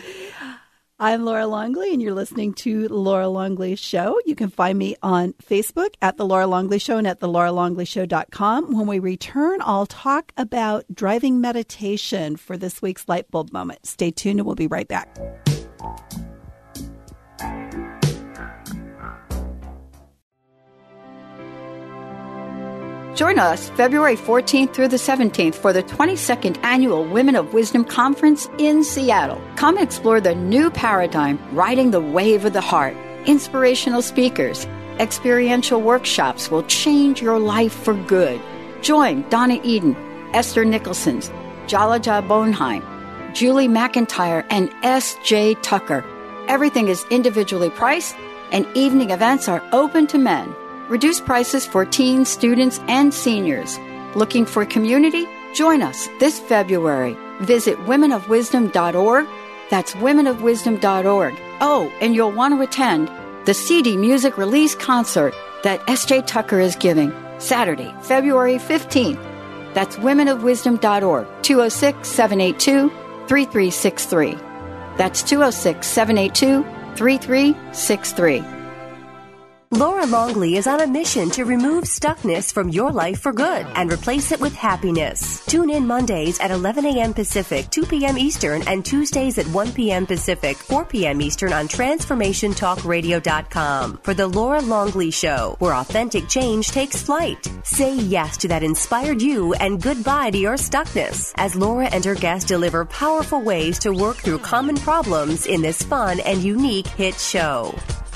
I'm Laura Longley, and you're listening to The Laura Longley Show. You can find me on Facebook at The Laura Longley Show and at the laura longley show dot com. When we return, I'll talk about driving meditation for this week's light bulb moment. Stay tuned, and we'll be right back. Join us February fourteenth through the seventeenth for the twenty-second Annual Women of Wisdom Conference in Seattle. Come explore the new paradigm, riding the wave of the heart. Inspirational speakers, experiential workshops will change your life for good. Join Donna Eden, Esther Nicholson, Jalaja Bonheim, Julie McIntyre, and S J Tucker. Everything is individually priced, and evening events are open to men. Reduced prices for teens, students, and seniors. Looking for community? Join us this February. Visit women of wisdom dot org That's women of wisdom dot org. Oh, and you'll want to attend the C D Music Release Concert that S J Tucker is giving Saturday, February fifteenth. That's women of wisdom dot org, two oh six, seven eight two, three three six three. That's two oh six, seven eight two, three three six three. Laura Longley is on a mission to remove stuckness from your life for good and replace it with happiness. Tune in Mondays at eleven a.m. Pacific, two p.m. Eastern, and Tuesdays at one p.m. Pacific, four p.m. Eastern on Transformation Talk Radio dot com for The Laura Longley Show, where authentic change takes flight. Say yes to that inspired you and goodbye to your stuckness as Laura and her guests deliver powerful ways to work through common problems in this fun and unique hit show.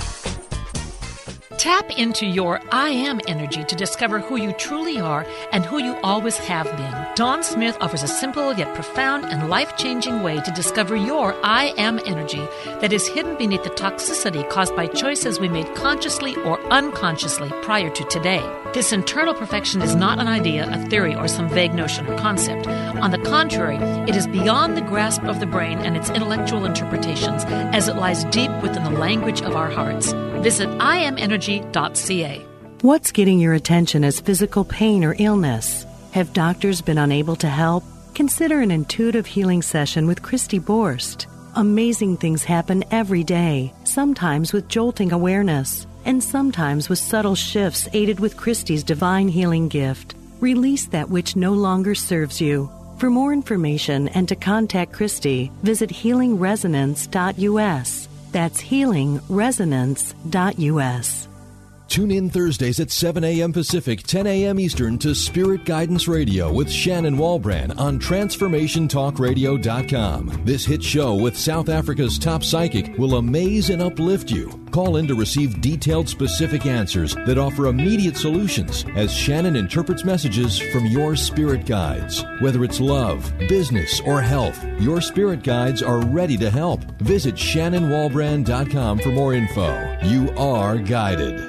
Tap into your I Am energy to discover who you truly are and who you always have been. Dawn Smith offers a simple yet profound and life-changing way to discover your I Am energy that is hidden beneath the toxicity caused by choices we made consciously or unconsciously prior to today. This internal perfection is not an idea, a theory, or some vague notion or concept. On the contrary, it is beyond the grasp of the brain and its intellectual interpretations, as it lies deep within the language of our hearts. Visit I am energy dot c a. What's getting your attention as physical pain or illness? Have doctors been unable to help? Consider an intuitive healing session with Christy Borst. Amazing things happen every day, sometimes with jolting awareness, and sometimes with subtle shifts aided with Christy's divine healing gift. Release that which no longer serves you. For more information and to contact Christy, visit healing resonance dot u s. That's healing resonance dot u s. Tune in Thursdays at seven a.m. Pacific, ten a.m. Eastern to Spirit Guidance Radio with Shannon Walbrand on Transformation Talk Radio dot com. This hit show with South Africa's top psychic will amaze and uplift you. Call in to receive detailed, specific answers that offer immediate solutions as Shannon interprets messages from your spirit guides. Whether it's love, business, or health, your spirit guides are ready to help. Visit Shannon Walbrand dot com for more info. You are guided.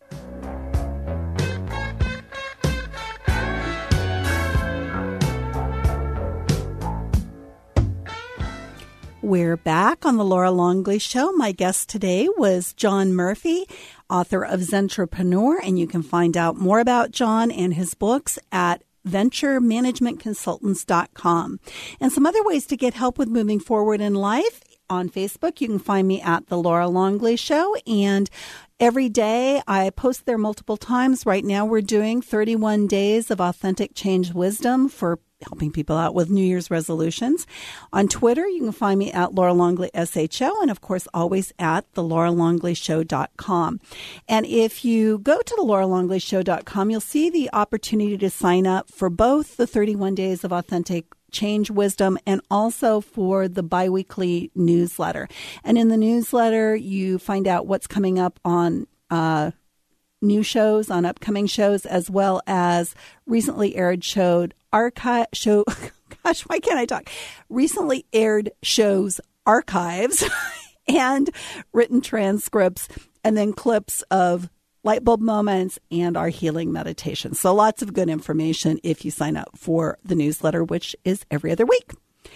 We're back on the Laura Longley Show. My guest today was John Murphy, author of Zentrepreneur, and you can find out more about John and his books at venture management consultants dot com. And some other ways to get help with moving forward in life. On Facebook, you can find me at the Laura Longley Show, and every day I post there multiple times. Right now we're doing thirty-one days of authentic change wisdom for helping people out with New Year's resolutions. On Twitter, you can find me at Laura Longley S H O, and of course, always at the laura longley show dot com. And if you go to the laura longley show dot com, you'll see the opportunity to sign up for both the thirty-one days of authentic change wisdom and also for the biweekly newsletter. And in the newsletter, you find out what's coming up on uh new shows, on upcoming shows, as well as recently aired showed archive show. Gosh, why can't I talk? Recently aired shows archives and written transcripts, and then clips of light bulb moments and our healing meditation. So lots of good information if you sign up for the newsletter, which is every other week.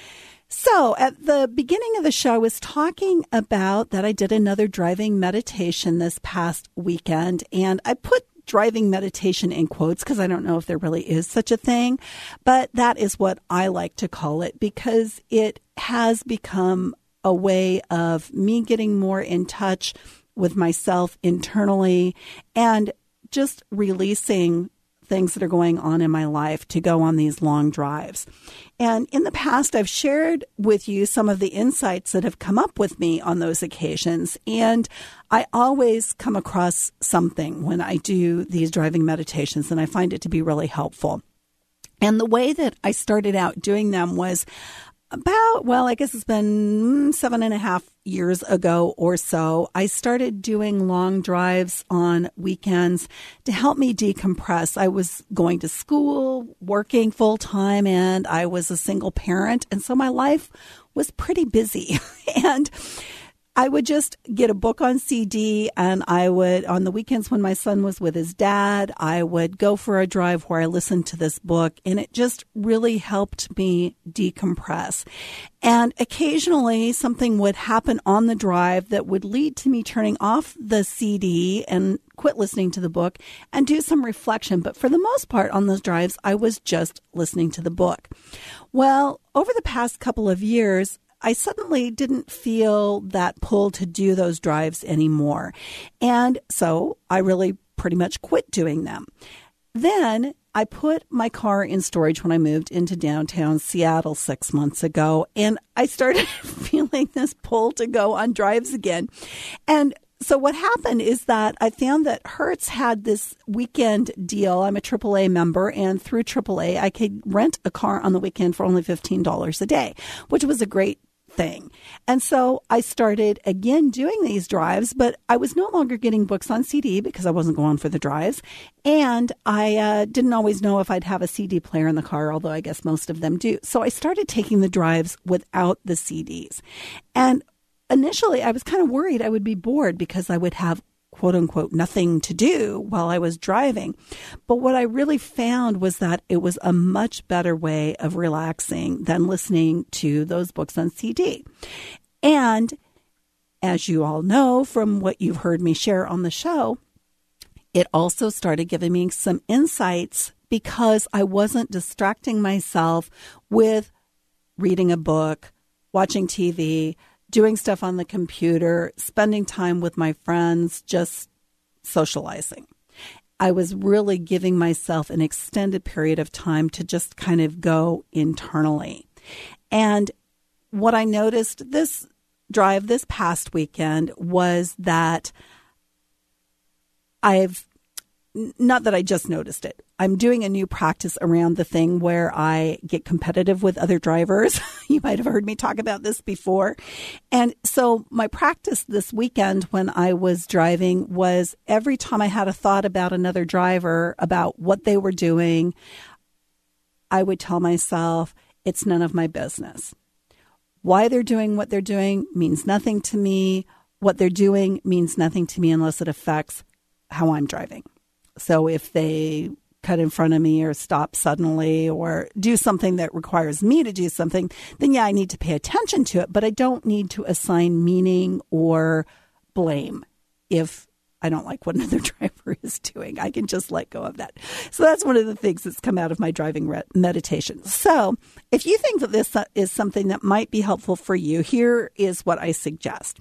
So at the beginning of the show, I was talking about that I did another driving meditation this past weekend, and I put driving meditation in quotes because I don't know if there really is such a thing, but that is what I like to call it because it has become a way of me getting more in touch with myself internally and just releasing things that are going on in my life to go on these long drives. And in the past, I've shared with you some of the insights that have come up with me on those occasions. And I always come across something when I do these driving meditations, and I find it to be really helpful. And the way that I started out doing them was about, well, I guess it's been seven and a half years ago or so. I started doing long drives on weekends to help me decompress. I was going to school, working full time, and I was a single parent. And so my life was pretty busy. And I would just get a book on C D, and I would, on the weekends when my son was with his dad, I would go for a drive where I listened to this book, and it just really helped me decompress. And occasionally something would happen on the drive that would lead to me turning off the C D and quit listening to the book and do some reflection. But for the most part on those drives, I was just listening to the book. Well, over the past couple of years, I suddenly didn't feel that pull to do those drives anymore. And so I really pretty much quit doing them. Then I put my car in storage when I moved into downtown Seattle six months ago, and I started feeling this pull to go on drives again. And so what happened is that I found that Hertz had this weekend deal. I'm a triple A member, and through triple A, I could rent a car on the weekend for only fifteen dollars a day, which was a great thing. And so I started again doing these drives, but I was no longer getting books on C D because I wasn't going for the drives. And I uh, didn't always know if I'd have a C D player in the car, although I guess most of them do. So I started taking the drives without the C Ds. And initially I was kind of worried I would be bored because I would have quote unquote nothing to do while I was driving. But what I really found was that it was a much better way of relaxing than listening to those books on C D. And as you all know from what you've heard me share on the show, it also started giving me some insights because I wasn't distracting myself with reading a book, watching T V, doing stuff on the computer, spending time with my friends, just socializing. I was really giving myself an extended period of time to just kind of go internally. And what I noticed this drive this past weekend was that I've, not that I just noticed it, I'm doing a new practice around the thing where I get competitive with other drivers. You might have heard me talk about this before. And so my practice this weekend when I was driving was every time I had a thought about another driver, about what they were doing, I would tell myself, it's none of my business. Why they're doing what they're doing means nothing to me. What they're doing means nothing to me unless it affects how I'm driving. So if they cut in front of me or stop suddenly or do something that requires me to do something, then yeah, I need to pay attention to it, but I don't need to assign meaning or blame if I don't like what another driver is doing. I can just let go of that. So that's one of the things that's come out of my driving re- meditation. So if you think that this is something that might be helpful for you, here is what I suggest.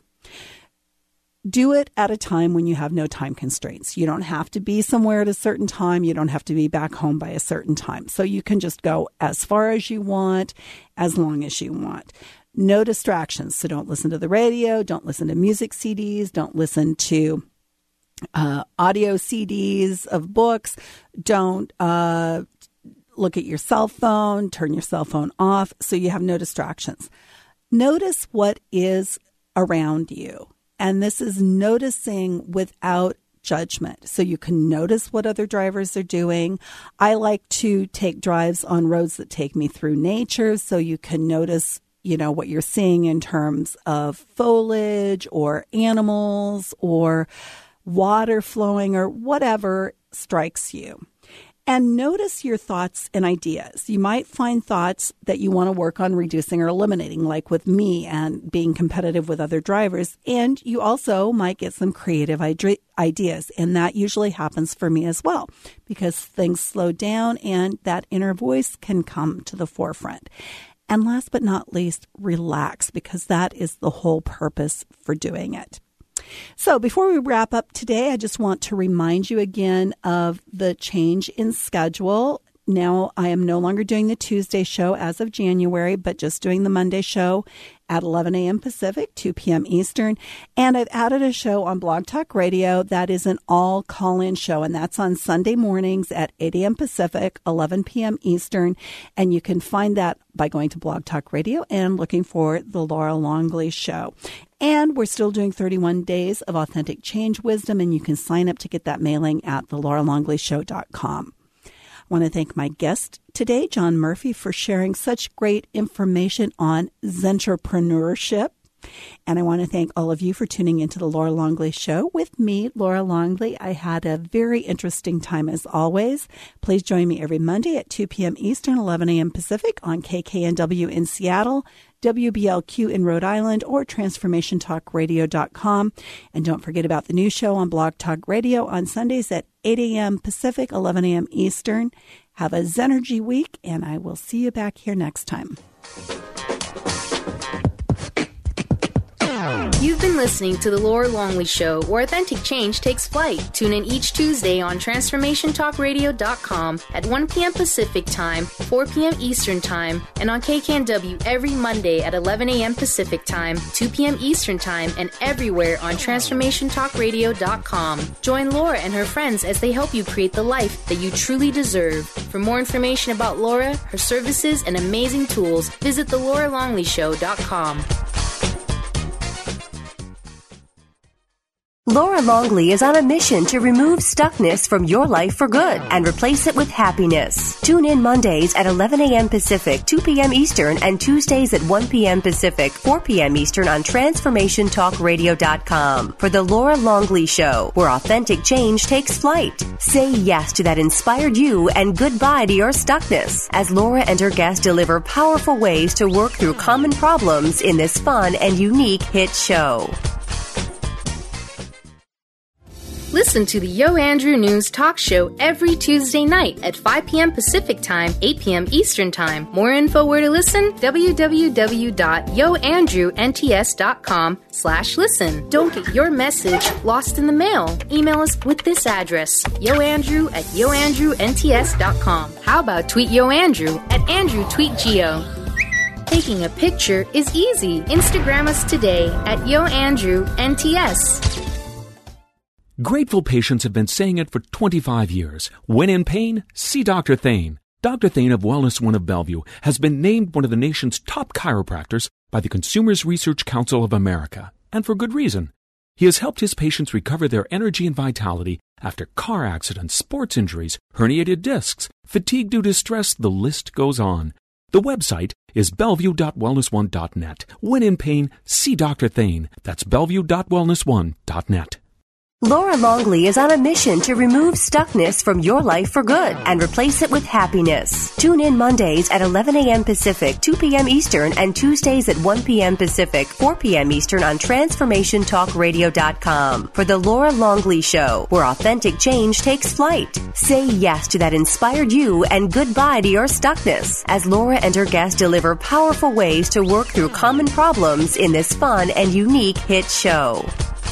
Do it at a time when you have no time constraints. You don't have to be somewhere at a certain time. You don't have to be back home by a certain time. So you can just go as far as you want, as long as you want. No distractions. So don't listen to the radio. Don't listen to music C Ds. Don't listen to uh, audio C Ds of books. Don't uh, look at your cell phone. Turn your cell phone off so you have no distractions. Notice what is around you. And this is noticing without judgment. So you can notice what other drivers are doing. I like to take drives on roads that take me through nature. So you can notice, you know, what you're seeing in terms of foliage or animals or water flowing or whatever strikes you. And notice your thoughts and ideas. You might find thoughts that you want to work on reducing or eliminating, like with me and being competitive with other drivers. And you also might get some creative ideas. And that usually happens for me as well, because things slow down and that inner voice can come to the forefront. And last but not least, relax, because that is the whole purpose for doing it. So before we wrap up today, I just want to remind you again of the change in schedule. Now I am no longer doing the Tuesday show as of January, but just doing the Monday show at eleven a.m. Pacific, two p.m. Eastern. And I've added a show on Blog Talk Radio that is an all call-in show, and that's on Sunday mornings at eight a.m. Pacific, eleven p.m. Eastern. And you can find that by going to Blog Talk Radio and looking for The Laura Longley Show. And we're still doing thirty-one days of authentic change wisdom, and you can sign up to get that mailing at the laura longley show dot com. I want to thank my guest today, John Murphy, for sharing such great information on Zentrepreneur. And I want to thank all of you for tuning into the Laura Longley Show with me, Laura Longley. I had a very interesting time as always. Please join me every Monday at two p.m. Eastern, eleven a.m. Pacific on K K N W in Seattle, W B L Q in Rhode Island, or transformation talk radio dot com. And don't forget about the new show on Blog Talk Radio on Sundays at eight a.m. Pacific, eleven a.m. Eastern. Have a Zenergy week, and I will see you back here next time. You've been listening to The Laura Longley Show, where authentic change takes flight. Tune in each Tuesday on transformation talk radio dot com at one p.m. Pacific Time, four p.m. Eastern Time, and on K K N W every Monday at eleven a.m. Pacific Time, two p.m. Eastern Time, and everywhere on transformation talk radio dot com. Join Laura and her friends as they help you create the life that you truly deserve. For more information about Laura, her services, and amazing tools, visit the laura longley show dot com. Laura Longley is on a mission to remove stuckness from your life for good and replace it with happiness. Tune in Mondays at eleven a.m. Pacific, two p.m. Eastern, and Tuesdays at one p.m. Pacific, four p.m. Eastern on transformation talk radio dot com for The Laura Longley Show, where authentic change takes flight. Say yes to that inspired you and goodbye to your stuckness as Laura and her guests deliver powerful ways to work through common problems in this fun and unique hit show. Listen to the Yo Andrew News Talk Show every Tuesday night at five p.m. Pacific Time, eight p.m. Eastern Time. More info where to listen? w w w dot yo andrew n t s dot com slash listen. Don't get your message lost in the mail. Email us with this address, yoandrew at yo andrew n t s dot com. How about tweet Yo Andrew at Andrew Tweet Geo? Taking a picture is easy. Instagram us today at yo andrew n t s. Grateful patients have been saying it for twenty-five years. When in pain, see Doctor Thane. Doctor Thane of Wellness One of Bellevue has been named one of the nation's top chiropractors by the Consumers Research Council of America, and for good reason. He has helped his patients recover their energy and vitality after car accidents, sports injuries, herniated discs, fatigue due to stress, the list goes on. The website is bellevue dot wellness one dot net. When in pain, see Doctor Thane. That's bellevue dot wellness one dot net. Laura Longley is on a mission to remove stuckness from your life for good and replace it with happiness. Tune in Mondays at eleven a.m. Pacific, two p.m. Eastern, and Tuesdays at one p.m. Pacific, four p.m. Eastern on transformation talk radio dot com for The Laura Longley Show, where authentic change takes flight. Say yes to that inspired you and goodbye to your stuckness as Laura and her guests deliver powerful ways to work through common problems in this fun and unique hit show.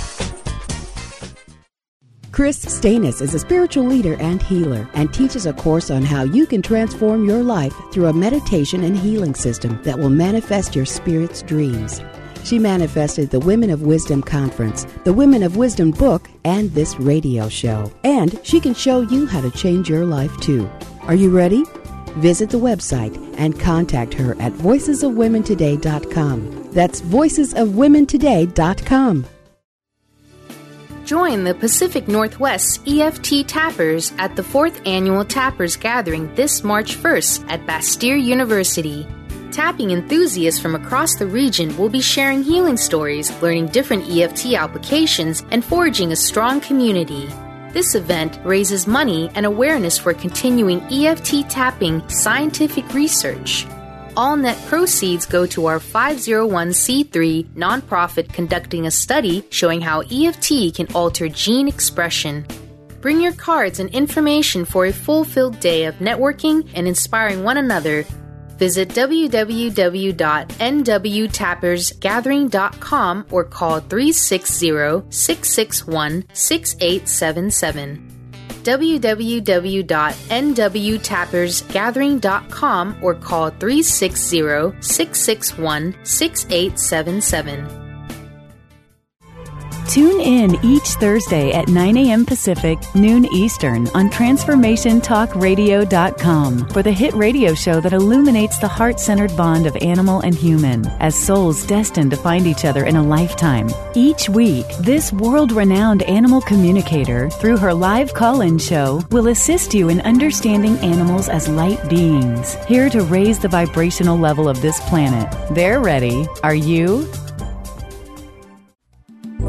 Chris Stanis is a spiritual leader and healer and teaches a course on how you can transform your life through a meditation and healing system that will manifest your spirit's dreams. She manifested the Women of Wisdom Conference, the Women of Wisdom book, and this radio show. And she can show you how to change your life too. Are you ready? Visit the website and contact her at voices of women today dot com. That's voices of women today dot com. Join the Pacific Northwest E F T Tappers at the fourth Annual Tappers Gathering this March first at Bastyr University. Tapping enthusiasts from across the region will be sharing healing stories, learning different E F T applications, and forging a strong community. This event raises money and awareness for continuing E F T tapping scientific research. All net proceeds go to our five oh one c three nonprofit conducting a study showing how E F T can alter gene expression. Bring your cards and information for a fulfilled day of networking and inspiring one another. Visit w w w dot n w tappers gathering dot com or call three six zero, six six one, six eight seven seven. w w w dot n w tappers gathering dot com or call three six zero, six six one, six eight seven seven. Tune in each Thursday at nine a.m. Pacific, noon Eastern on transformation talk radio dot com for the hit radio show that illuminates the heart-centered bond of animal and human as souls destined to find each other in a lifetime. Each week, this world-renowned animal communicator, through her live call-in show, will assist you in understanding animals as light beings, here to raise the vibrational level of this planet. They're ready. Are you?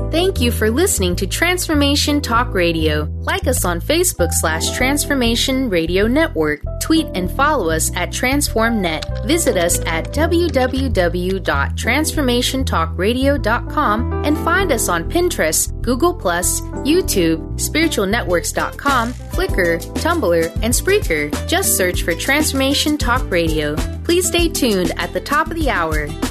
Thank you for listening to Transformation Talk Radio. Like us on Facebook slash Transformation Radio Network. Tweet and follow us at TransformNet. Visit us at w w w dot transformation talk radio dot com and find us on Pinterest, Google plus, YouTube, spiritual networks dot com, Flickr, Tumblr, and Spreaker. Just search for Transformation Talk Radio. Please stay tuned at the top of the hour.